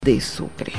de Sucre.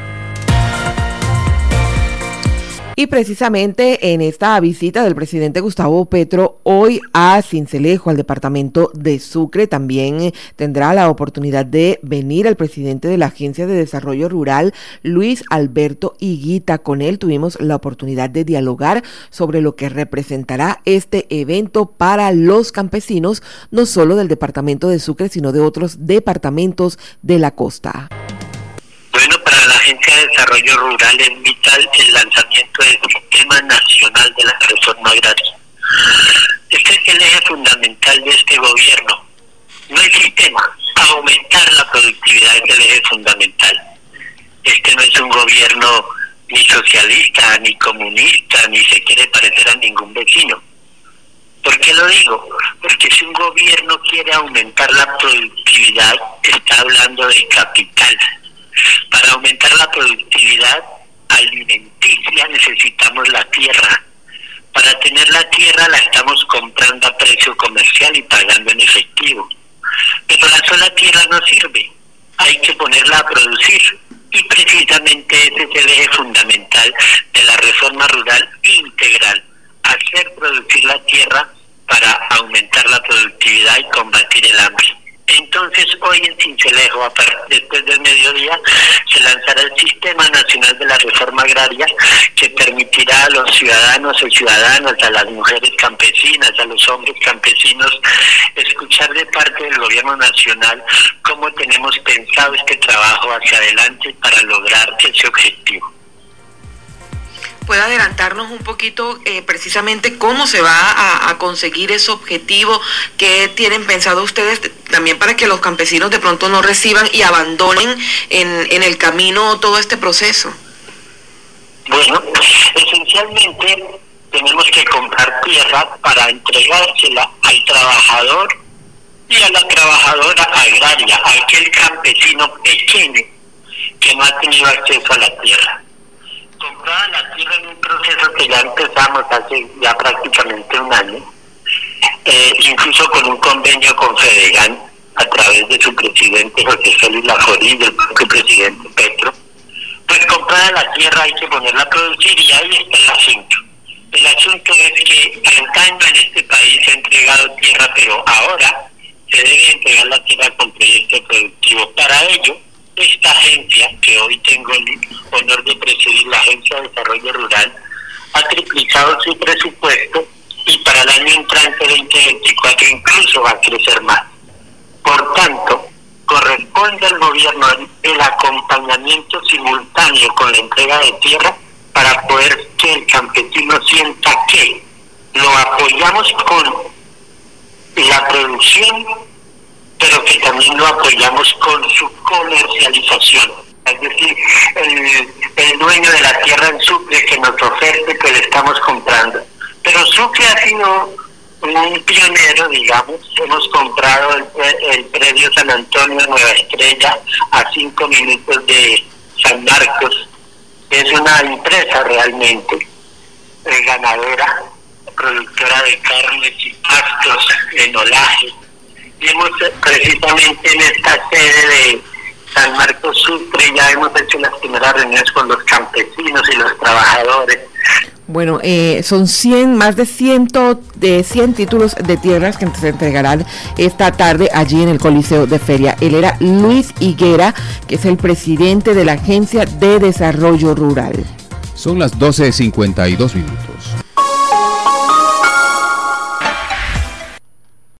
Y precisamente en esta visita del presidente Gustavo Petro hoy a Sincelejo, al departamento de Sucre, también tendrá la oportunidad de venir el presidente de la Agencia de Desarrollo Rural, Luis Alberto Higuita. Con él tuvimos la oportunidad de dialogar sobre lo que representará este evento para los campesinos, no solo del departamento de Sucre, sino de otros departamentos de la costa. Bueno, para la Agencia de Desarrollo Rural es vital el lanzamiento del Sistema Nacional de la Reforma Agraria. Este es el eje fundamental de este gobierno. No el sistema, aumentar la productividad es el eje fundamental. Este no es un gobierno ni socialista, ni comunista, ni se quiere parecer a ningún vecino. ¿Por qué lo digo? Porque si un gobierno quiere aumentar la productividad, está hablando de capital. Para aumentar la productividad alimenticia necesitamos la tierra. Para tener la tierra la estamos comprando a precio comercial y pagando en efectivo. Pero la sola tierra no sirve, hay que ponerla a producir. Y precisamente ese es el eje fundamental de la reforma rural integral, hacer producir la tierra para aumentar la productividad y combatir el hambre. Entonces, hoy en Sincelejo, después del mediodía, se lanzará el Sistema Nacional de la Reforma Agraria, que permitirá a los ciudadanos y ciudadanas, a las mujeres campesinas, a los hombres campesinos, escuchar de parte del gobierno nacional cómo tenemos pensado este trabajo hacia adelante para lograr ese objetivo. ¿Puede adelantarnos un poquito precisamente cómo se va a conseguir ese objetivo? ¿Qué tienen pensado ustedes también para que los campesinos de pronto no reciban y abandonen en el camino todo este proceso? Bueno, esencialmente tenemos que comprar tierra para entregársela al trabajador y a la trabajadora agraria, a aquel campesino pequeño que no ha tenido acceso a la tierra. Comprada la tierra en un proceso que ya empezamos hace ya prácticamente un año, incluso con un convenio con Fedegan a través de su presidente José Félix Laforí y del propio presidente Petro. Pues comprada la tierra hay que ponerla a producir y ahí está el asunto. El asunto es que antaño en este país se ha entregado tierra, pero ahora se debe entregar la tierra con proyecto productivo. Para ello, esta agencia, que hoy tengo el honor de presidir, la Agencia de Desarrollo Rural, ha triplicado su presupuesto y para el año entrante 2024 incluso va a crecer más. Por tanto, corresponde al gobierno el acompañamiento simultáneo con la entrega de tierra para poder que el campesino sienta que lo apoyamos con la producción, pero que también lo apoyamos con su comercialización. Es decir, el dueño de la tierra en Sucre que nos ofrece que le estamos comprando. Pero Sucre ha sido un pionero, digamos. Hemos comprado el predio San Antonio Nueva Estrella a 5 minutos de San Marcos. Es una empresa realmente ganadera, productora de carnes y pastos, enolaje. Y hemos precisamente en esta sede de San Marcos Sucre ya hemos hecho las primeras reuniones con los campesinos y los trabajadores. Bueno, son más de 100 títulos de tierras que se entregarán esta tarde allí en el Coliseo de Feria. Él era Luis Higuera, que es el presidente de la Agencia de Desarrollo Rural. Son las 12:52.